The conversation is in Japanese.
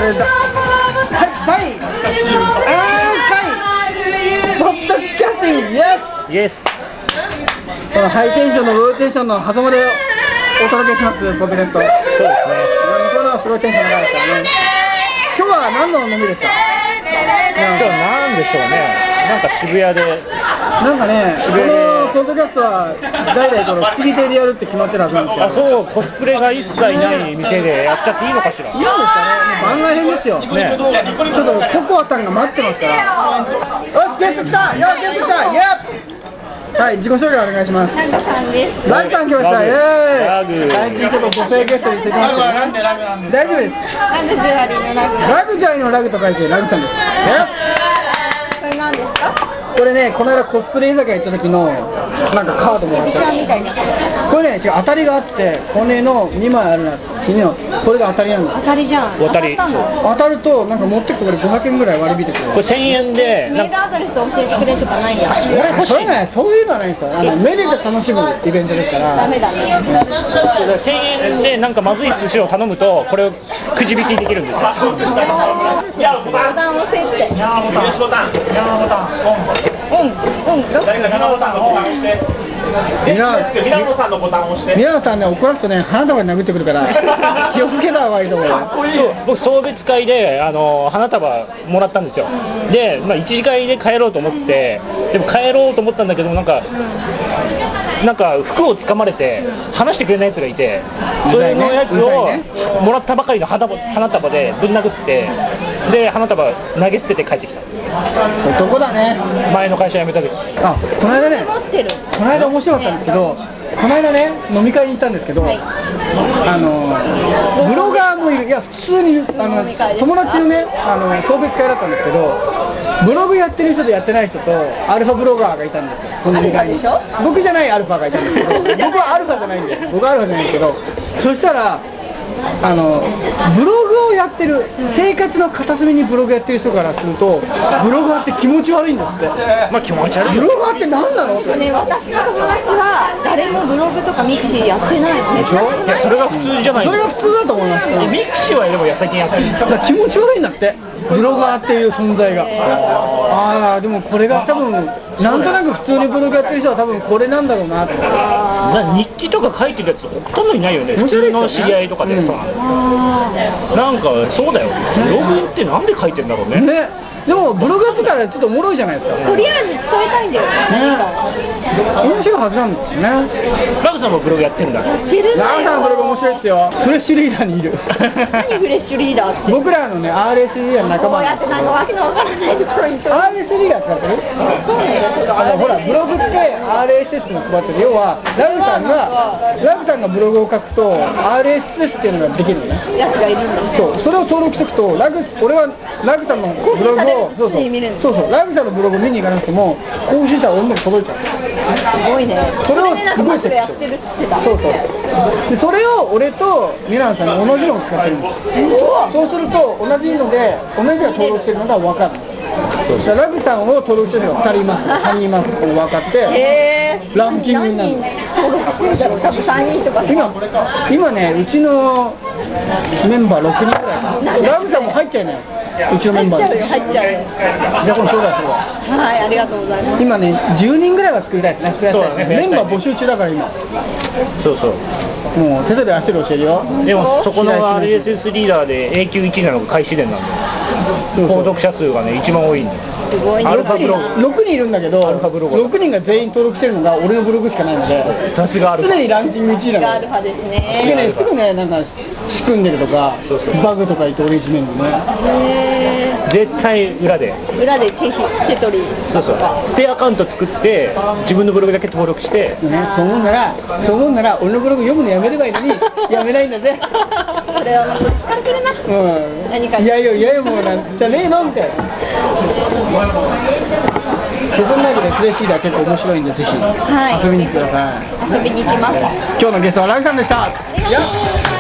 第何回ポッドキャスティングイエス。ハイテンションのローテンションの狭間でお届けしますポッドキャスト。そうですね。今日のすごいテンション高いですからね。今日は何の飲みですか？ 今日は何でしょうね。なんか渋谷で。 なんかね、このポッドキャストは代々この不思議亭でやるって決まってるはずなんですけど。 あ、そう、コスプレが一切ない店でやっちゃっていいのかしら。 いいんですかね。番外編ですよ。ね。ちょっとココアさんが待ってますから。よし、ゲスト来た。よし、ゲスト来た。イエー。はい、自己紹介お願いします。 ラグさんです。 ラグさん来ました。イエーイ。 ラグ。 最近ちょっと女性ゲストについてますけどね。大丈夫です。 ラグジュアリーのラグ。 ラグジュアリーのラグと書いてラグさんです。 これ何ですか？ これね、この間コスプレ居酒屋行った時のなんかカードもらった。 みたいな。 これね、違う、当たりがあって骨の2枚あるな君のこれが当たりなんです。 当たりじゃん。 当たり。 当たるとなんか持ってくこれ500円ぐらい割り引いてくれる。 これ1000円でメールアドレス教えてくれとかないんだ。 これ欲しい。 それね、そういうのはないんですよ。メリット楽しむイベントですから。 ダメだね。 1000円でなんかまずい寿司を頼むとこれをくじ引きできるんですよ。 ボタン押せって。 ボタン。誰か7ボタンの方を押して。ミラノさんのボタンを押して。 ミラノさんね、怒らすとね、花束に殴ってくるから気をつけた方がいいと思うよ。 僕送別会で花束もらったんですよ。で、まあ、1次会で帰ろうと思って、でも帰ろうと思ったんだけどなんか服をつかまれて話してくれないやつがいて、それのやつをもらったばかりの花束でぶん殴って、で花束投げ捨てて帰ってきた。 男だね。 前の会社辞めた時。 あ、この間ね、この間面白かったんですけど、この間ね、飲み会に行ったんですけど、ブロガーもいる。いや、普通に友達のね、送別会だったんですけど、ブログやってる人とやってない人とアルファブロガーがいたんですよ、その飲み会に。僕じゃないアルファがいたんですけど、僕はアルファじゃないんで、僕はアルファじゃないんですけど、そしたらブログをやってる、生活の片隅にブログやってる人からするとブロガーって気持ち悪いんですって。 まあ気持ち悪い。 ブロガーって何なのってね、私の友達は誰もブログとかミクシーやってないの。 でしょ。 いやそれが普通じゃない。 それが普通だと思います。 ミクシーはでも最近やってる。 だから気持ち悪いんだって、ブロガーっていう存在が。ああ、でもこれが多分なんとなく普通にブログやってる人は多分これなんだろうなと思って。 日記とか書いてるやつほとんどいないよね。普通の知り合いとかでさ。なんかそうだよ。ブログってなんで書いてんだろうね。 ね。でもブログやってたらちょっとおもろいじゃないですか。 とりあえず伝えたいんだよね。 面白いはずなんですよね。 ラグさんもブログやってるんだ。 ラグさんのブログ面白いですよ。フレッシュリーダーにいる。 何フレッシュリーダーって。 僕らのね、RS リーダーの仲間こうやってなんかわけのわからないところに。 RS リーダー使ってる？ほら、ブログって RSS に配ってる。要はラグさんがブログを書くと RSS っていうのができるのね。 やつがいるんだ。 そう、それを登録しておくと俺はラグさんのブログをそうラグさんのブログ見に行かなくても更新したら俺の届いちゃう。 すごいね。 それをすごいチェッやクしてる。 ってるって言ってた。 そうでそれを俺とミランさんが同じのを使ってるんですよ。そうすると同じので同じが登録してるのが分かる。ラグさんを登録してるのが2人います、3人いますって分かって、ランキングになる。 登録してるだろう。多分3人とか。 今ね、うちのメンバー6人ぐらいかな。ラグさんも入っちゃいなよ、うちのメンバーに。 入っちゃうよ。 じゃあこの将来するわ。 はい、ありがとうございます。 今ね、10人ぐらいは作りたいですね。増やしたいですね。メンバー募集中だから今。 そうそう。 もう手で足で教えるよ。 でもそこの RSS リーダーで永久1位なのが開始伝なんで、購読者数がね一番多いんで。 すごいね。 アルファブログ 6人いるんだけど、6人が全員登録してるのが俺のブログしかないので、 さすがアルファ。 常にランキング1位なの。 アルファですね。 すぐね、なんか仕組んでるとかバグとか言って俺いじめるのね。 絶対裏で手取り。 そうそう。ステアカウント作って自分のブログだけ登録して。 そう思うなら俺のブログ読むのやめればいいのにやめないんだぜ。 それはもう疲れてるな。何か。 いやよもうなんじゃねえのみたいな。そんなわけでフレッシーリーダー結構面白いんでぜひ遊びに来てください。 遊びに行きます。 今日のゲストはラグさんでした。